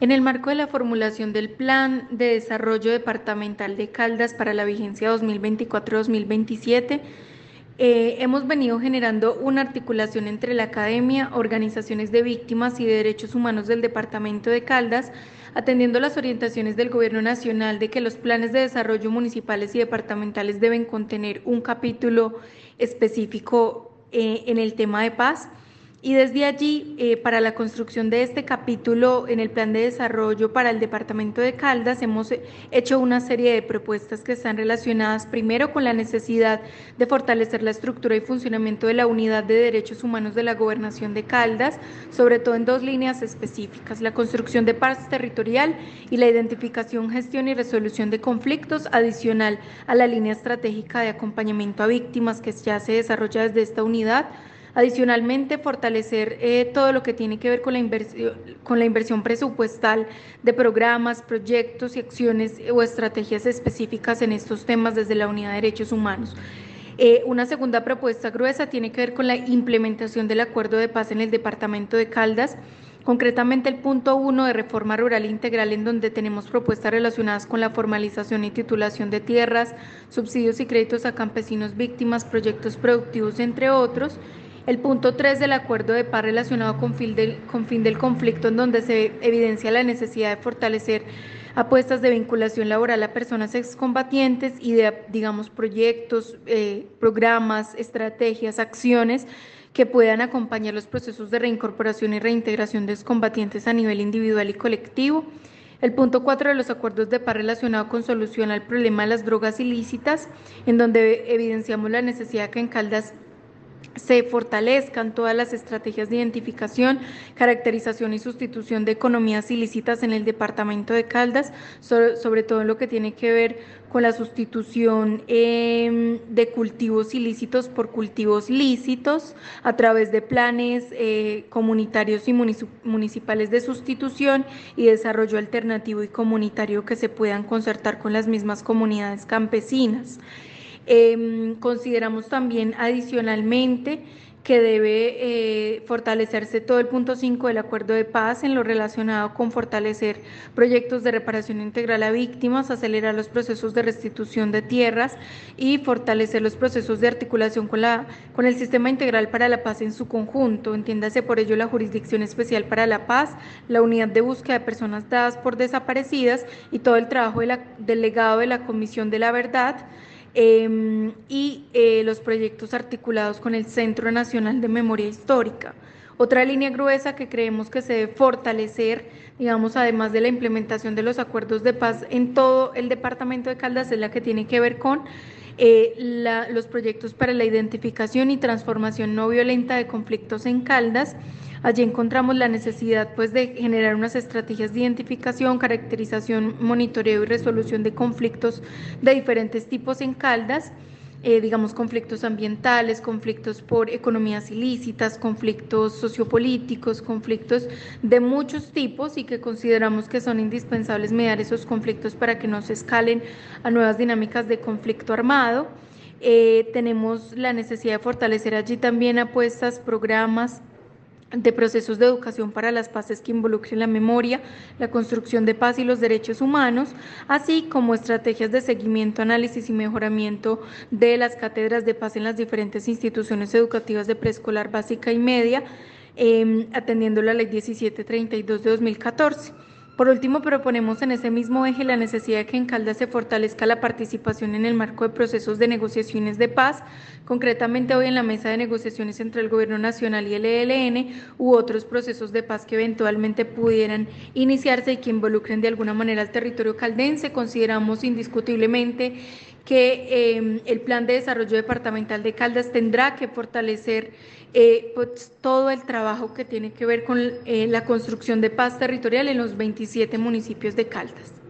En el marco de la formulación del Plan de Desarrollo Departamental de Caldas para la vigencia 2024-2027, hemos venido generando una articulación entre la academia, organizaciones de víctimas y de derechos humanos del departamento de Caldas, atendiendo las orientaciones del Gobierno Nacional de que los planes de desarrollo municipales y departamentales deben contener un capítulo específico en el tema de paz. Y desde allí, para la construcción de este capítulo en el plan de desarrollo para el departamento de Caldas, hemos hecho una serie de propuestas que están relacionadas primero con la necesidad de fortalecer la estructura y funcionamiento de la Unidad de Derechos Humanos de la Gobernación de Caldas, sobre todo en dos líneas específicas: la construcción de paz territorial y la identificación, gestión y resolución de conflictos, adicional a la línea estratégica de acompañamiento a víctimas que ya se desarrolla desde esta unidad. Adicionalmente, fortalecer todo lo que tiene que ver con la inversión presupuestal de programas, proyectos y acciones o estrategias específicas en estos temas desde la Unidad de Derechos Humanos. Una segunda propuesta gruesa tiene que ver con la implementación del acuerdo de paz en el departamento de Caldas, concretamente el punto 1 de reforma rural integral, en donde tenemos propuestas relacionadas con la formalización y titulación de tierras, subsidios y créditos a campesinos víctimas, proyectos productivos, entre otros. El punto 3 del acuerdo de paz relacionado con fin del conflicto, en donde se evidencia la necesidad de fortalecer apuestas de vinculación laboral a personas excombatientes y de, digamos, proyectos, programas, estrategias, acciones que puedan acompañar los procesos de reincorporación y reintegración de excombatientes a nivel individual y colectivo. El punto 4 de los acuerdos de paz relacionado con solución al problema de las drogas ilícitas, en donde evidenciamos la necesidad que en Caldas se fortalezcan todas las estrategias de identificación, caracterización y sustitución de economías ilícitas en el departamento de Caldas, sobre todo en lo que tiene que ver con la sustitución de cultivos ilícitos por cultivos lícitos a través de planes comunitarios y municipales de sustitución y desarrollo alternativo y comunitario que se puedan concertar con las mismas comunidades campesinas. Consideramos también adicionalmente que debe fortalecerse todo el punto 5 del acuerdo de paz en lo relacionado con fortalecer proyectos de reparación integral a víctimas, acelerar los procesos de restitución de tierras y fortalecer los procesos de articulación con el sistema integral para la paz en su conjunto. Entiéndase por ello la Jurisdicción Especial para la Paz, la Unidad de Búsqueda de Personas Dadas por Desaparecidas y todo el trabajo del legado de la Comisión de la Verdad. Los proyectos articulados con el Centro Nacional de Memoria Histórica. Otra línea gruesa que creemos que se debe fortalecer, digamos, además de la implementación de los acuerdos de paz en todo el departamento de Caldas, es la que tiene que ver con los proyectos para la identificación y transformación no violenta de conflictos en Caldas. Allí encontramos la necesidad, pues, de generar unas estrategias de identificación, caracterización, monitoreo y resolución de conflictos de diferentes tipos en Caldas, digamos, conflictos ambientales, conflictos por economías ilícitas, conflictos sociopolíticos, conflictos de muchos tipos, y que consideramos que son indispensables mediar esos conflictos para que no se escalen a nuevas dinámicas de conflicto armado. Tenemos la necesidad de fortalecer allí también apuestas, programas de procesos de educación para las paces que involucren la memoria, la construcción de paz y los derechos humanos, así como estrategias de seguimiento, análisis y mejoramiento de las cátedras de paz en las diferentes instituciones educativas de preescolar, básica y media, atendiendo la Ley 1732 de 2014. Por último, proponemos en ese mismo eje la necesidad de que en Caldas se fortalezca la participación en el marco de procesos de negociaciones de paz, concretamente hoy en la mesa de negociaciones entre el Gobierno Nacional y el ELN u otros procesos de paz que eventualmente pudieran iniciarse y que involucren de alguna manera al territorio caldense. Consideramos indiscutiblemente que el Plan de Desarrollo Departamental de Caldas tendrá que fortalecer pues, todo el trabajo que tiene que ver con la construcción de paz territorial en los 27 municipios de Caldas.